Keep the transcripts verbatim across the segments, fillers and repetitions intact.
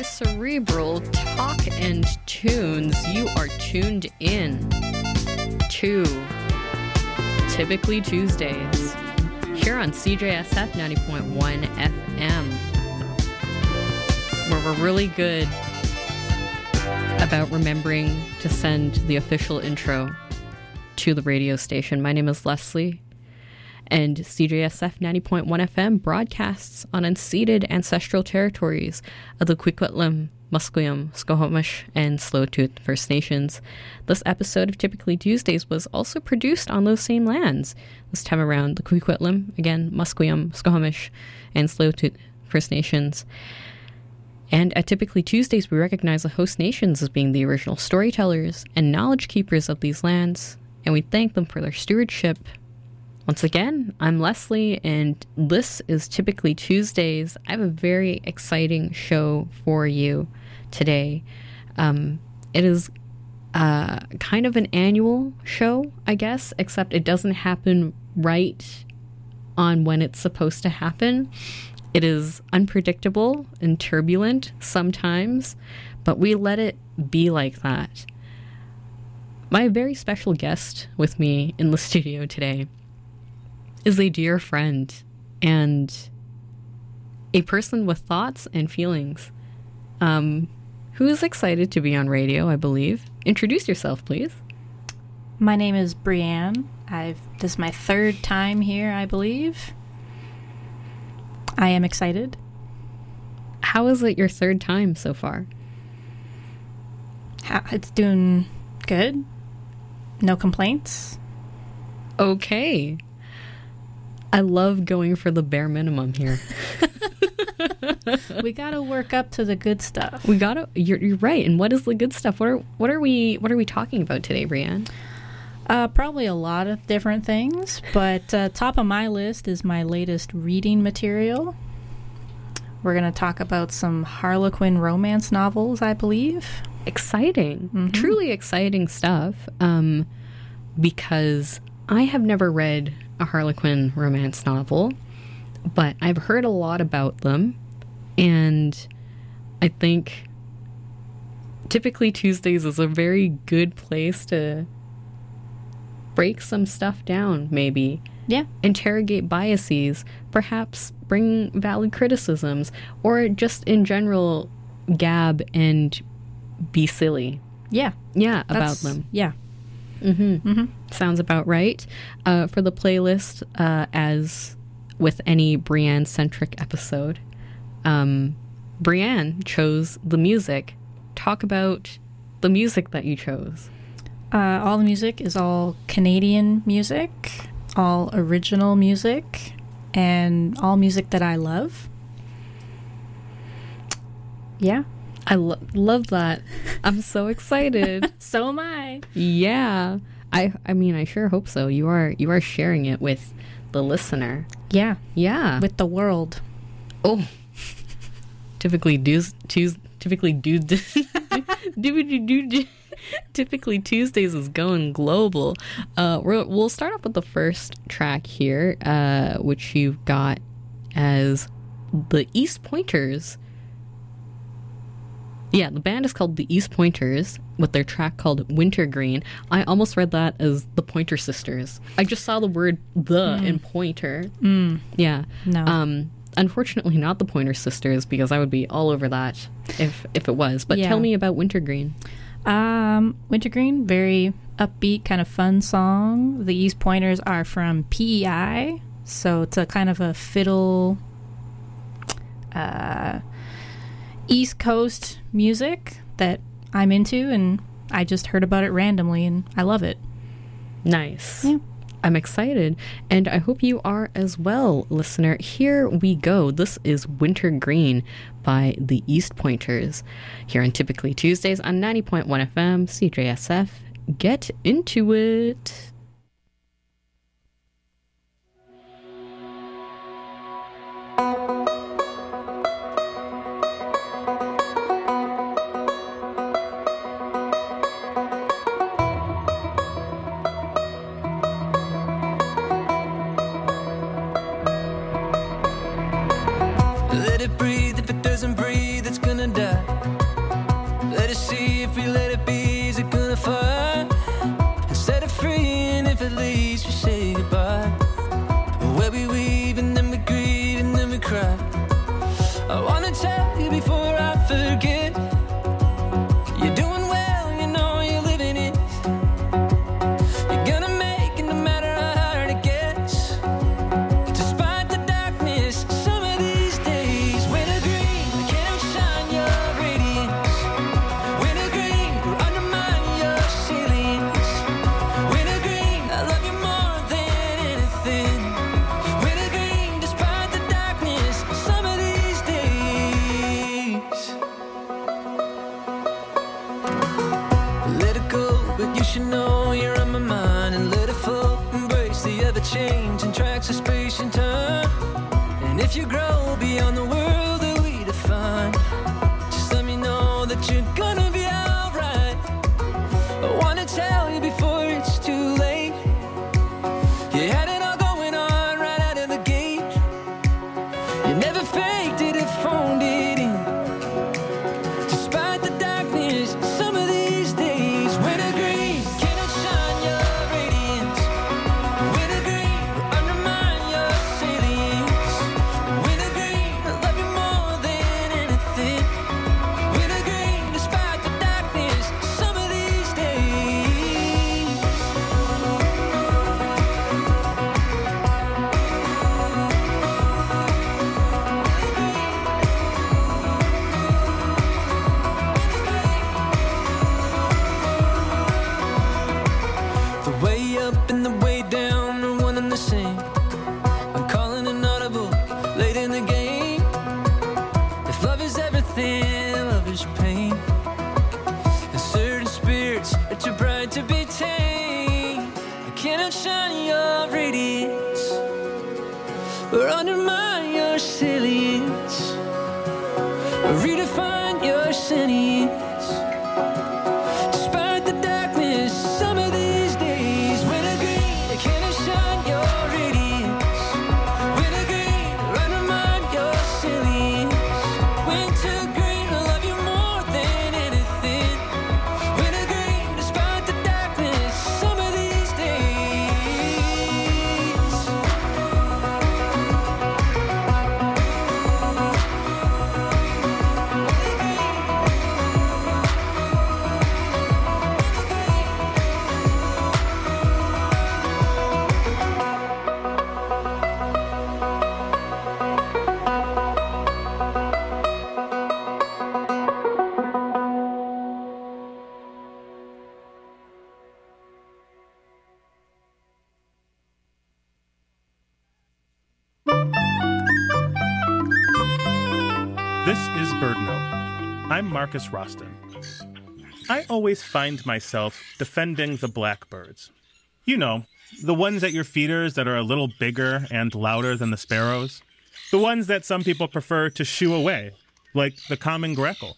Cerebral talk and tunes. You are tuned in to Typically Tuesdays here on C J S F ninety point one F M, where we're really good about remembering to send the official intro to the radio station. My name is Leslie, and C J S F ninety point one F M broadcasts on unceded ancestral territories of the Coquitlam, Musqueam, Squamish, and Tsleil-Waututh First Nations. This episode of Typically Tuesdays was also produced on those same lands. This time around, the Coquitlam, again, Musqueam, Squamish, and Tsleil-Waututh First Nations. And at Typically Tuesdays, we recognize the host nations as being the original storytellers and knowledge keepers of these lands, and we thank them for their stewardship. Once again, I'm Leslie, and this is Typically Tuesdays. I have a very exciting show for you today. Um, it is uh, kind of an annual show, I guess, except it doesn't happen right on when it's supposed to happen. It is unpredictable and turbulent sometimes, but we let it be like that. My very special guest with me in the studio today is a dear friend and a person with thoughts and feelings, um, who is excited to be on radio, I believe. Introduce yourself, please. My name is Brianne. I've this is my third time here, I believe. I am excited. How is it your third time so far? How, it's doing good. No complaints. Okay. I love going for the bare minimum here. We gotta work up to the good stuff. We gotta. You're, you're right. And what is the good stuff? What are what are we what are we talking about today, Brianne? Uh, probably a lot of different things, but uh, top of my list is my latest reading material. We're gonna talk about some Harlequin romance novels, I believe. Exciting, Mm-hmm. Truly exciting stuff. Um, because I have never read a Harlequin romance novel, but I've heard a lot about them, and I think Typically Tuesdays is a very good place to break some stuff down, maybe. Yeah. Interrogate biases, perhaps bring valid criticisms, or just in general gab and be silly. Yeah. Yeah, about That's, them. Yeah. Mm-hmm. Mm-hmm. Sounds about right. Uh, for the playlist, uh, as with any Brianne-centric episode, um, Brianne chose the music. Talk about the music that you chose. Uh, all the music is all Canadian music, all original music, and all music that I love. Yeah. I lo- love that. I'm so excited. So am I. Yeah. I I mean, I sure hope so. You are you are sharing it with the listener. Yeah. Yeah. With the world. Oh. Typically do's Tues typically do Typically Tuesdays is going global. Uh we're, we'll start off with the first track here, uh which you've got as the East Pointers. Yeah, the band is called the East Pointers with their track called Wintergreen. I almost read that as the Pointer Sisters. I just saw the word the Mm. in pointer. Mm. Yeah. No. Um, unfortunately, not the Pointer Sisters, because I would be all over that if if it was. But Yeah. tell me about Wintergreen. Um, Wintergreen, very upbeat, kind of fun song. The East Pointers are from P E I, so it's a kind of a fiddle, uh, East Coast music that I'm into, and I just heard about it randomly, and I love it. Nice. Yeah. I'm excited, and I hope you are as well, listener. Here we go. This is Wintergreen by the East Pointers here on Typically Tuesdays on ninety point one F M, C J S F. Get into it. Let it breathe. If it doesn't breathe, it's gonna die. cry. I wanna tell you before I forget. You're doing well, you know you're living it. You're gonna make it no matter how hard it gets. Despite the darkness, some of these days, winter green, I can't outshine your radiance. Winter green, will undermine your ceilings. Winter green, I love you more than anything. Winter green, despite the darkness, some of these days. Let it go, but you should know you're on my mind. And let it flow, embrace the ever-changing tracks of space and time. And if you grow beyond the world that we define, just let me know that you're gonna be alright. I wanna tell you before it's too late. You had it all going on right out of the gate. You never faked it or phoned it in. Despite the darkness, some of these days, winter green, can outshine your radiance. Winter green, will undermine your salience. Winter green, I love you more than anything. Winter green, despite the darkness, some of these days. The way up and the way down are one and the same. I'm calling an audible late in the game. If love is everything, love is pain. And certain spirits are too bright to be tamed. I can't outshine your radiance or undermine your salience or redefine your sentience. Despite the darkness, some of these days, winter green, I can't outshine your radiance. Winter green, will undermine your salience. Winter green, I love you more than anything. Winter green, despite the darkness, some of these days. This is BirdNote. I'm Marcus Roston. I always find myself defending the blackbirds. You know, the ones at your feeders that are a little bigger and louder than the sparrows. The ones that some people prefer to shoo away, like the common grackle.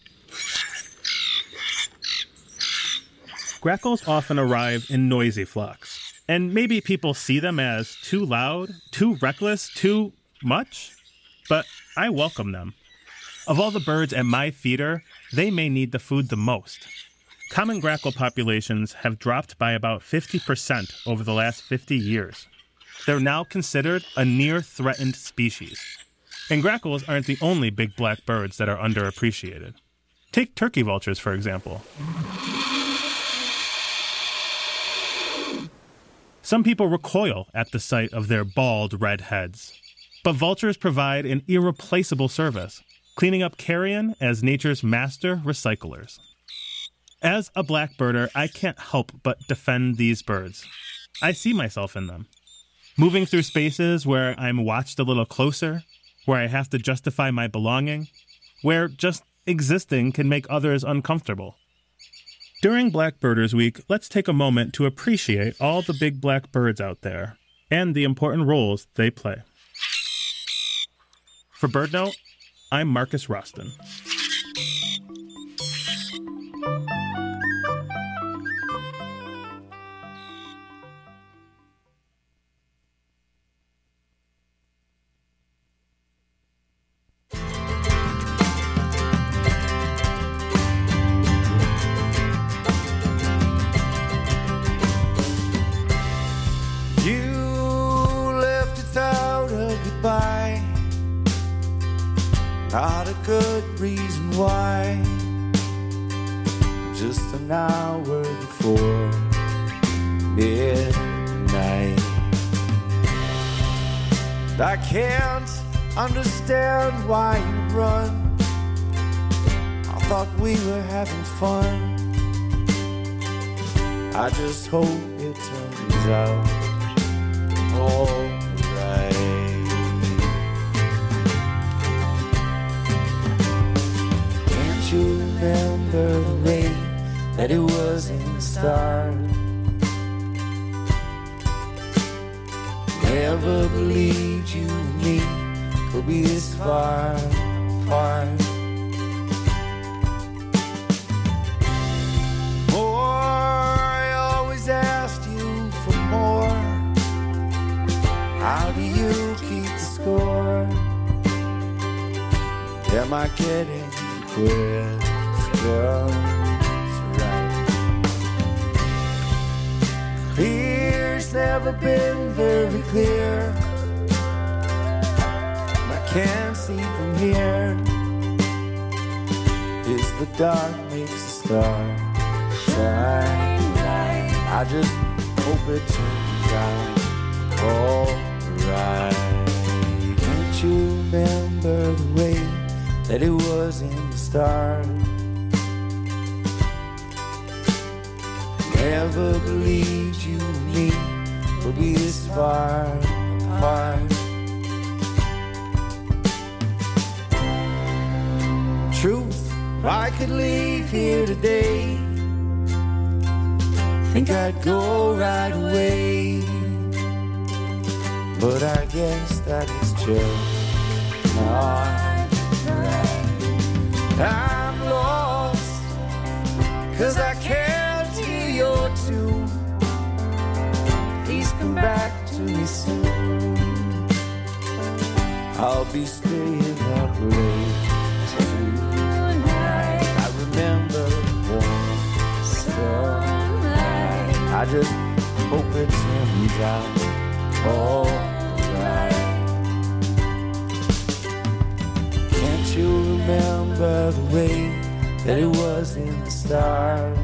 Grackles often arrive in noisy flocks, and maybe people see them as too loud, too reckless, too much, but I welcome them. Of all the birds at my feeder, they may need the food the most. Common grackle populations have dropped by about fifty percent over the last fifty years. They're now considered a near-threatened species. And grackles aren't the only big black birds that are underappreciated. Take turkey vultures, for example. Some people recoil at the sight of their bald red heads. But vultures provide an irreplaceable service, cleaning up carrion as nature's master recyclers. As a blackbirder, I can't help but defend these birds. I see myself in them. Moving through spaces where I'm watched a little closer, where I have to justify my belonging, where just existing can make others uncomfortable. During Blackbirders Week, let's take a moment to appreciate all the big black birds out there and the important roles they play. For BirdNote, I'm Marcus Roston. You left without a goodbye. Not a good reason why. Just an hour before midnight. I can't understand why you run. I thought we were having fun. I just hope it turns out alright. Can't you remember the way that it was in the start? Never believed you and me could be this far apart. How do you keep the score? Am I getting questions right? Clear's never been very clear. I can't see from here. It's the dark makes the star shine bright. I just hope it turns out alright. Can't you remember the way that it was in the start? Never believed you and me would be this far apart. Truth, if I could leave here today, think I'd go right away. But I guess that is just not right. I'm lost, cause I can't hear your tune. Please come back to me soon. I'll be staying up late tonight. I remember one sunlight. I just hope it turns out alright. Can't you remember the way that it was in the start?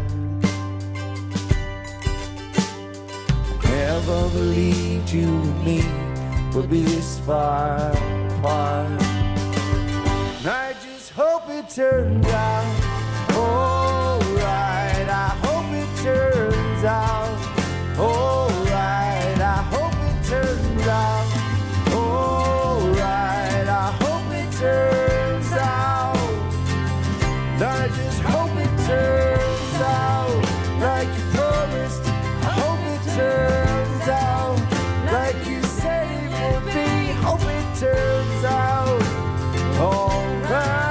I never believed you and me would be this far apart. And I just hope it turns out alright. I hope it turns out alright. I hope it turns out alright. I hope it turns out. I just hope it turns out like you promised. I hope it turns out like you said it would be. Hope it turns out alright.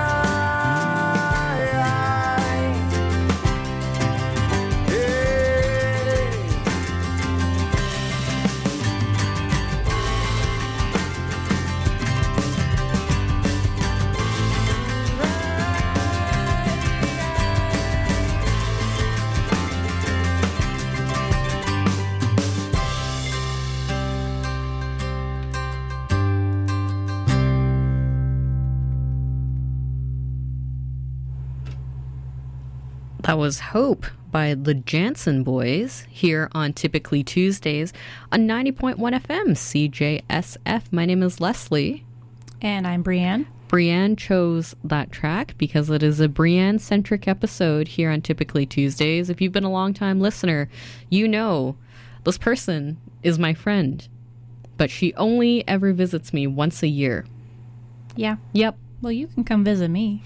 That was Hope by the Jansen Boys here on Typically Tuesdays on ninety point one F M C J S F. My name is Leslie. And I'm Brienne. Brienne chose that track because it is a Brienne-centric episode here on Typically Tuesdays. If you've been a long-time listener, you know this person is my friend, but she only ever visits me once a year. Yeah. Yep. Well, you can come visit me.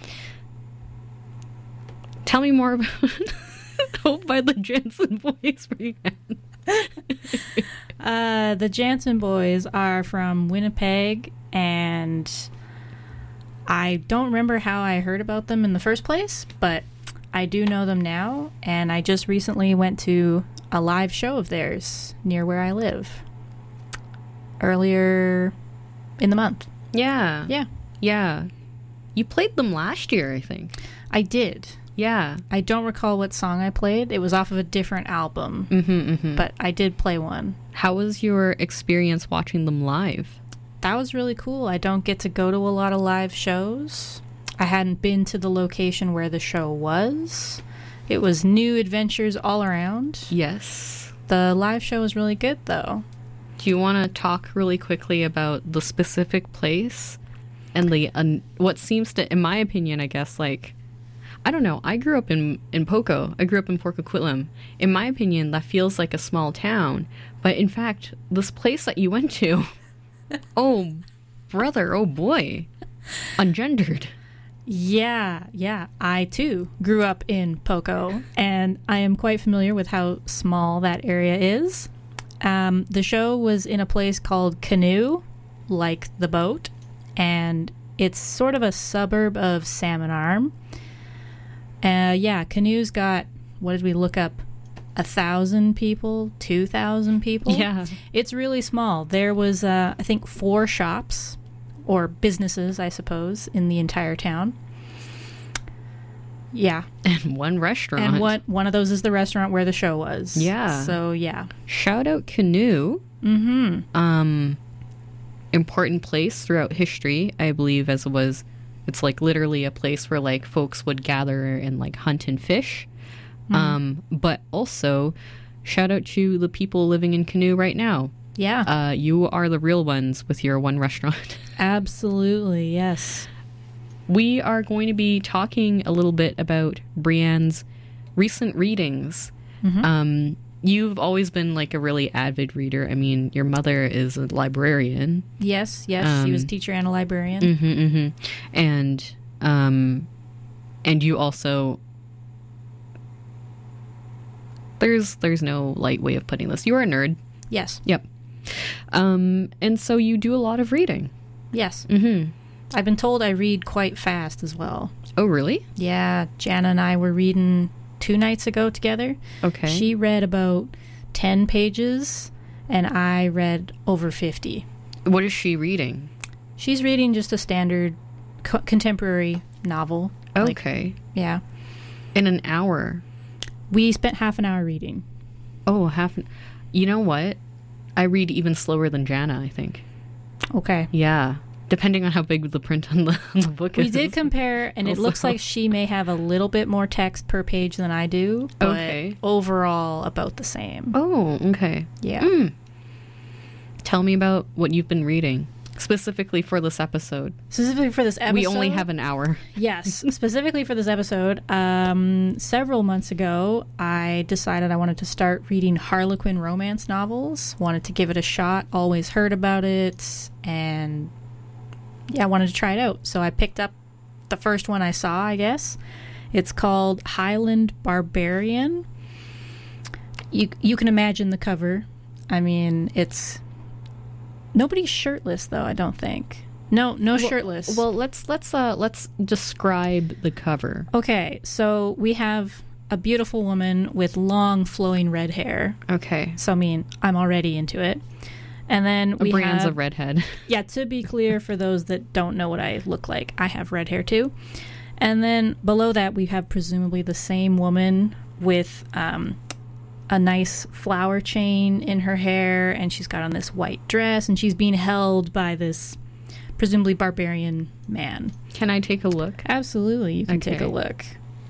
Tell me more about Hope by the Jansen Boys, Brienne. uh, the Jansen Boys are from Winnipeg, and I don't remember how I heard about them in the first place, but I do know them now, and I just recently went to a live show of theirs near where I live earlier in the month. Yeah. Yeah. Yeah. You played them last year, I think. I did. Yeah. I don't recall what song I played. It was off of a different album, Mm-hmm, mm-hmm. but I did play one. How was your experience watching them live? That was really cool. I don't get to go to a lot of live shows, I hadn't been to the location where the show was. It was new adventures all around. Yes. The live show was really good, though. Do you want to talk really quickly about the specific place and the uh, what seems to, in my opinion, I guess, like, I don't know. I grew up in, in Poco. I grew up in Port Coquitlam. In my opinion, that feels like a small town. But in fact, this place that you went to, oh, brother, oh boy, ungendered. Yeah, yeah. I, too, grew up in Poco, and I am quite familiar with how small that area is. Um, the show was in a place called Canoe, like the boat, and it's sort of a suburb of Salmon Arm. Uh, yeah, Canoe's got, what did we look up? A thousand people, two thousand people? Yeah. It's really small. There was, uh, I think, four shops, or businesses, I suppose, in the entire town. Yeah. And one restaurant. And what one of those is the restaurant where the show was. Yeah. So, yeah. Shout out Canoe. Mm-hmm. Um, important place throughout history, I believe, as it was. It's like literally a place where like folks would gather and like hunt and fish. Mm. Um, but also, shout out to the people living in Canoe right now. Yeah. Uh, you are the real ones with your one restaurant. Absolutely, yes. We are going to be talking a little bit about Brianne's recent readings. Mm-hmm. Um, you've always been like a really avid reader. I mean, your mother is a librarian. Yes, yes. Um, she was a teacher and a librarian. Mm-hmm, mm-hmm. And, um, and you also... There's there's no light way of putting this. You are a nerd. Yes. Yep. Um, and so you do a lot of reading. Yes. Mm-hmm. I've been told I read quite fast as well. Oh, really? Yeah. Jana and I were reading two nights ago together. Okay. She read about ten pages, and I read over fifty. What is she reading? She's reading just a standard co- contemporary novel. Okay. Like, yeah. In an hour. We spent half an hour reading. Oh, half an... You know what? I read even slower than Jana, I think. Okay. Yeah. Depending on how big the print on the, on the book We is. did compare, and Also. it looks like she may have a little bit more text per page than I do, but Okay. overall about the same. Oh, okay. Yeah. Mm. Tell me about what you've been reading, specifically for this episode. Specifically for this episode. We only have an hour. Yes, specifically for this episode. Um, several months ago, I decided I wanted to start reading Harlequin romance novels. Wanted to give it a shot. Always heard about it, and yeah, I wanted to try it out. So I picked up the first one I saw, I guess. It's called Highland Barbarian. You you can imagine the cover. I mean, it's nobody's shirtless though, I don't think. No, no Well- shirtless. Well, let's let's uh let's describe the cover. Okay, so we have a beautiful woman with long flowing red hair. Okay. So I mean, I'm already into it. And then we Brianne's have a redhead. Yeah, to be clear for those that don't know what I look like, I have red hair too. And then below that we have presumably the same woman with um, a nice flower chain in her hair, and she's got on this white dress, and she's being held by this presumably barbarian man. Can I take a look? Absolutely, you can take a Okay. look.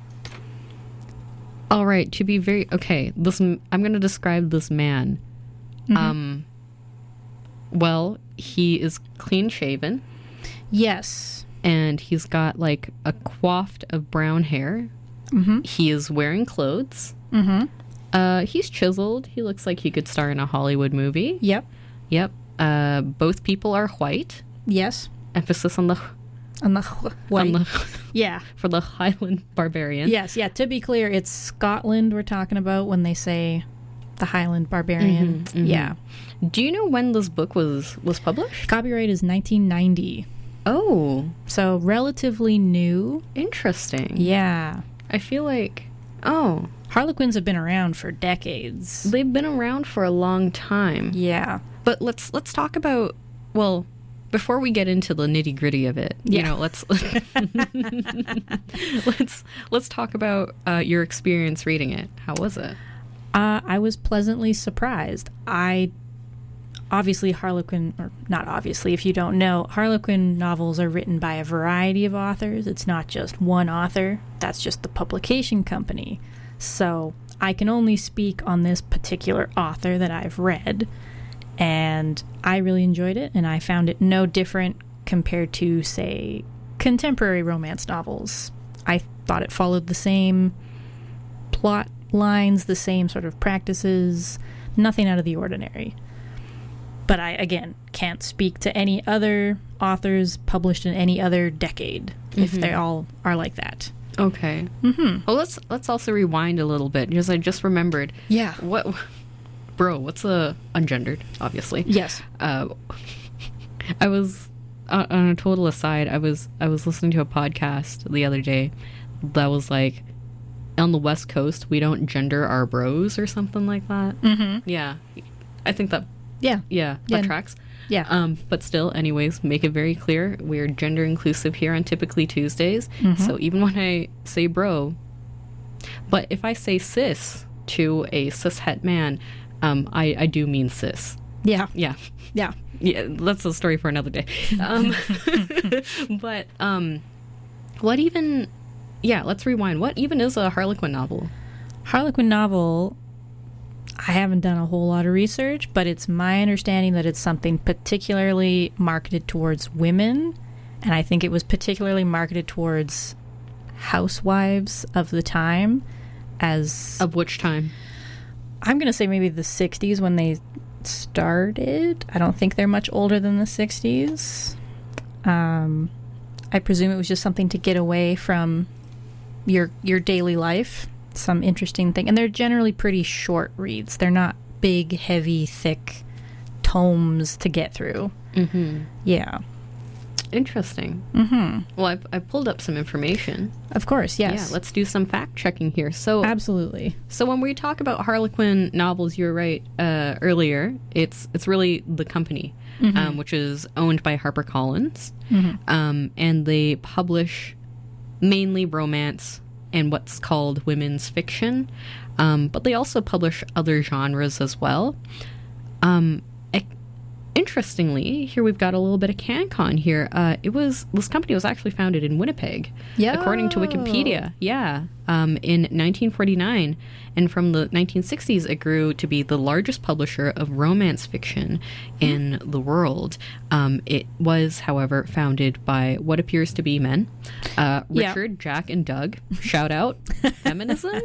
All right. To be very okay, this m- I'm going to describe this man. Mm-hmm. Um. Well, he is clean shaven, Yes. and he's got like a coiffed of brown hair. Mm-hmm. He is wearing clothes. Mm-hmm. Uh, he's chiseled. He looks like he could star in a Hollywood movie. Yep. Yep. Uh, both people are white. Yes. Emphasis on the On the white. on the Yeah. for the Highland Barbarian. Yes. Yeah. To be clear, it's Scotland we're talking about when they say the Highland Barbarian. Mhm, mhm. Yeah. Do you know when this book was was published? Copyright is nineteen ninety, Oh, so relatively new. interesting. Yeah. I feel like oh, Harlequins have been around for decades. they've been around for a long time. Yeah. But let's let's talk about well, before we get into the nitty gritty of it, you Yeah. know, let's let's let's talk about uh, your experience reading it. How was it? Uh, I was pleasantly surprised. I obviously Harlequin, or not obviously, if you don't know, Harlequin novels are written by a variety of authors. It's not just one author. That's just the publication company. So I can only speak on this particular author that I've read, and I really enjoyed it, and I found it no different compared to, say, contemporary romance novels. I thought it followed the same plot lines, the same sort of practices, nothing out of the ordinary. But I, again, can't speak to any other authors published in any other decade, mm-hmm. if they all are like that. Okay. Mm-hmm. Well, let's let's also rewind a little bit, because I just remembered. Yeah. What, bro? What's a ungendered? Obviously. Yes. Uh, I was uh, on a total aside. I was I was listening to a podcast the other day that was like, on the West Coast, we don't gender our bros or something like that. Mm-hmm. Yeah, I think that. Yeah. Yeah, that Yeah. tracks. Yeah. Um, but still, anyways, make it very clear, we're gender inclusive here on Typically Tuesdays. Mm-hmm. So even when I say bro, but if I say cis to a cishet man, um, I, I do mean cis. Yeah. Yeah. Yeah. Yeah, that's a story for another day. Um, but um, what even... Yeah, let's rewind. What even is a Harlequin novel? Harlequin novel, I haven't done a whole lot of research, but it's my understanding that it's something particularly marketed towards women, and I think it was particularly marketed towards housewives of the time, as... Of which time? I'm going to say maybe the sixties when they started. I don't think they're much older than the sixties. Um, I presume it was just something to get away from your your daily life, some interesting thing. And they're generally pretty short reads. They're not big, heavy, thick tomes to get through. Mm-hmm. Yeah. Interesting. Mm-hmm. Well, I, I pulled up some information. Of course, yes. Yeah, let's do some fact checking here. So, Absolutely. so when we talk about Harlequin novels, you were right uh, earlier. It's it's really the company, Mm-hmm. um, which is owned by HarperCollins, Mm-hmm. um, and they publish mainly romance and what's called women's fiction, um, but they also publish other genres as well. Um, I, interestingly, here we've got a little bit of CanCon here. Uh, it was this company was actually founded in Winnipeg, Yo. according to Wikipedia. Yeah, um, in nineteen forty-nine, and from the nineteen sixties, it grew to be the largest publisher of romance fiction in the world. Um, it was, however, founded by what appears to be men, uh, Yeah. Richard, Jack, and Doug. Shout out feminism.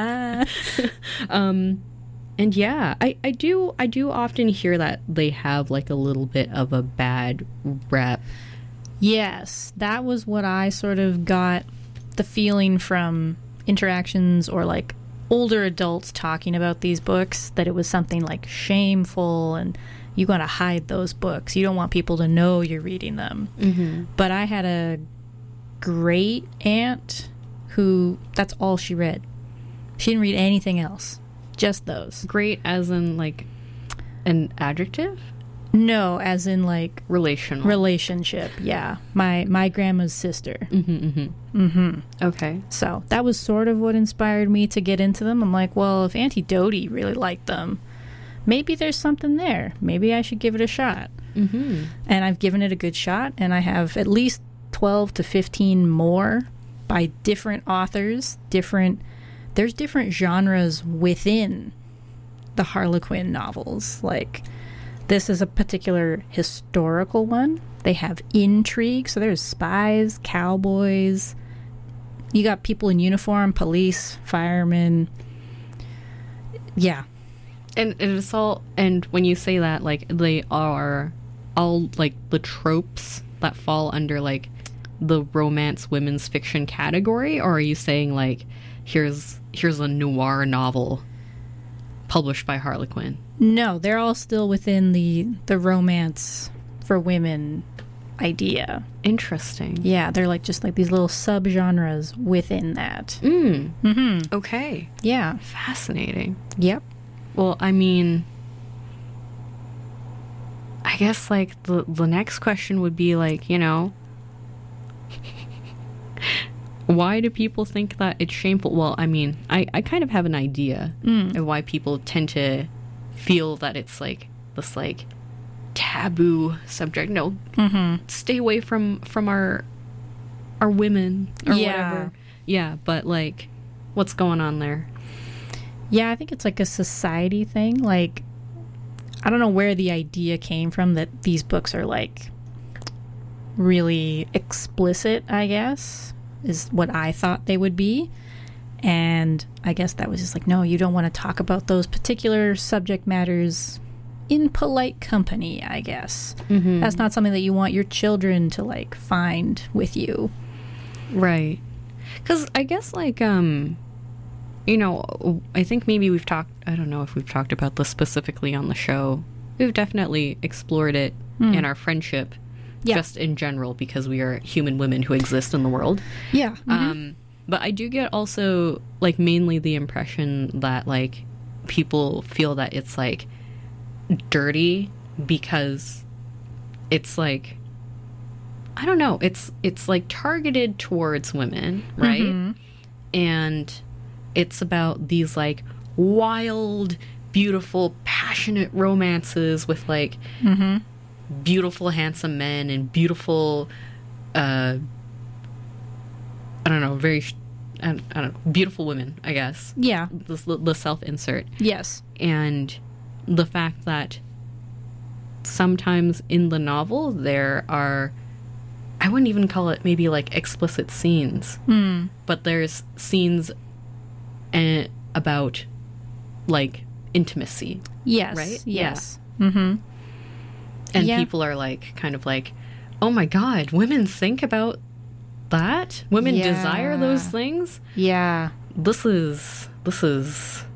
um, and yeah, I, I do I do often hear that they have like a little bit of a bad rep. Yes, that was what I sort of got the feeling from interactions or like older adults talking about these books, that it was something like shameful and you got to hide those books. You don't want people to know you're reading them. Mm-hmm. But I had a great aunt who, that's all she read. She didn't read anything else, just those. Great as in like an adjective? No, as in like Relational. relationship. Yeah, my my grandma's sister. Mm-hmm, mm-hmm. Mm-hmm. Okay. So that was sort of what inspired me to get into them. I'm like, well, if Auntie Dodie really liked them, maybe there's something there. Maybe I should give it a shot. Mm-hmm. And I've given it a good shot, and I have at least twelve to fifteen more by different authors, different... There's different genres within the Harlequin novels. Like, this is a particular historical one. They have intrigue, so there's spies, cowboys. You got people in uniform, police, firemen. Yeah. And, and it's all, and when you say that, like, they are all, like, the tropes that fall under, like, the romance women's fiction category? Or are you saying, like, here's here's a noir novel published by Harlequin? No, they're all still within the, the romance for women idea. Interesting. Yeah, they're like just like these little subgenres within that. Mm. Mm-hmm. Okay. Yeah. Fascinating. Yep. Well, I mean, I guess, like, the, the next question would be, like, you know, why do people think that it's shameful? Well, I mean, I, I kind of have an idea Mm. of why people tend to feel that it's, like, this, like, taboo subject. No, Mm-hmm. stay away from from our our women or Yeah. whatever. Yeah, but like, what's going on there? Yeah, I think it's like a society thing. Like, I don't know where the idea came from that these books are like really explicit, I guess, is what I thought they would be. And I guess that was just like, no, you don't want to talk about those particular subject matters in polite company, I guess. Mm-hmm. That's not something that you want your children to like find with you. Right. Because I guess, like, um, you know, I think maybe we've talked, I don't know if we've talked about this specifically on the show. We've definitely explored it Hmm. in our friendship, Yeah. just in general, because we are human women who exist in the world. Yeah. Um, but I do get also, like, mainly the impression that, like, people feel that it's, like, dirty because it's, like, I don't know, it's, it's like, targeted towards women, right? Mhm. And it's about these, like, wild, beautiful, passionate romances with, like, Mhm. beautiful, handsome men and beautiful, uh, I don't know, very, sh- I don't, I don't know, beautiful women, I guess. Yeah. The, the self-insert. Yes. And the fact that sometimes in the novel there are, I wouldn't even call it maybe like explicit scenes, Hmm. but there's scenes uh, about like intimacy, Yes. Right? Yes. Mm-hmm. and Yeah. people are like kind of like, oh my god, women think about that, women Yeah. desire those things. Yeah. This is this is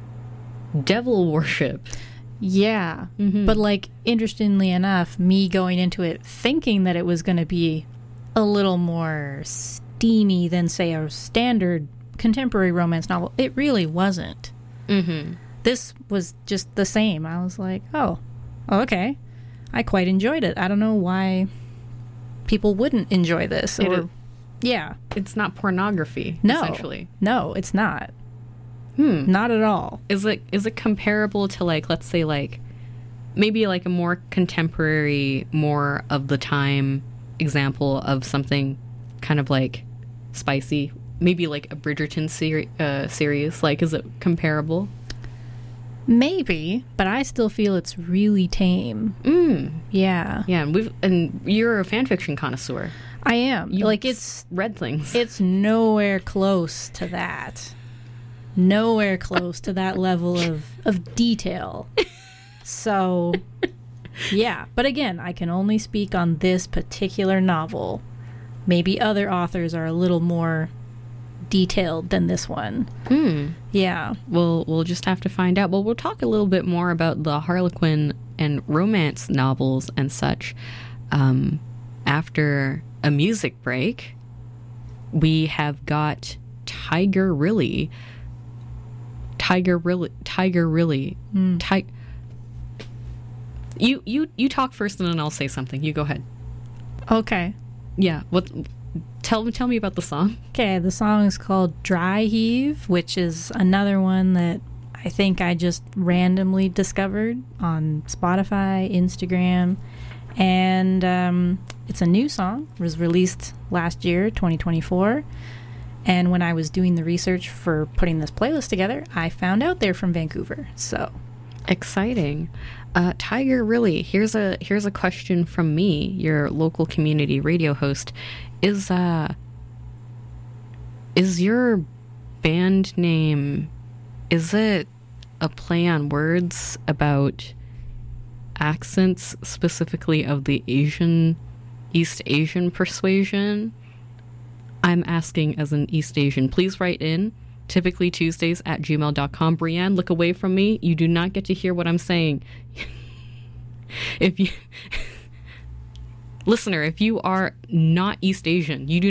devil worship. Yeah. Mhm. But, like, interestingly enough, me going into it thinking that it was going to be a little more steamy than, say, a standard contemporary romance novel, it really wasn't. Mm-hmm. This was just the same. I was like, oh, okay. I quite enjoyed it. I don't know why people wouldn't enjoy this. It Or, is- yeah. It's not pornography, No. essentially. No, it's not. Hmm. Not at all. Is it is it comparable to, like, let's say, like, maybe like a more contemporary, more of the time example of something kind of like spicy? Maybe like a Bridgerton seri- uh, series. Like, is it comparable? Maybe, but I still feel it's really tame. Mm. Yeah. Yeah, and we've and you're a fan fiction connoisseur. I am. You like, it's read things. it's nowhere close to that. Nowhere close to that level of, of detail. So, yeah. But again, I can only speak on this particular novel. Maybe other authors are a little more detailed than this one. Hmm. Yeah. We'll we'll just have to find out. Well, we'll talk a little bit more about the Harlequin and romance novels and such um, after a music break. We have got Tiger Really. Tiger Really. Tiger Really. Mm. Ti- you you you talk first, and then I'll say something. You go ahead. Okay. Yeah. What? Tell tell me about the song. Okay, the song is called Dry Heave, which is another one that I think I just randomly discovered on Spotify, Instagram, and um, it's a new song. It was released last year, twenty twenty-four, and when I was doing the research for putting this playlist together, I found out they're from Vancouver, so... Exciting. Uh, Tiger Really, here's a here's a question from me, your local community radio host. Is uh is your band name, is it a play on words about accents, specifically of the Asian East Asian persuasion? I'm asking as an East Asian. Please write in. Typically Tuesdays at gmail dot com. Brienne, look away from me. You do not get to hear what I'm saying. If you... Listener, if you are not East Asian, you do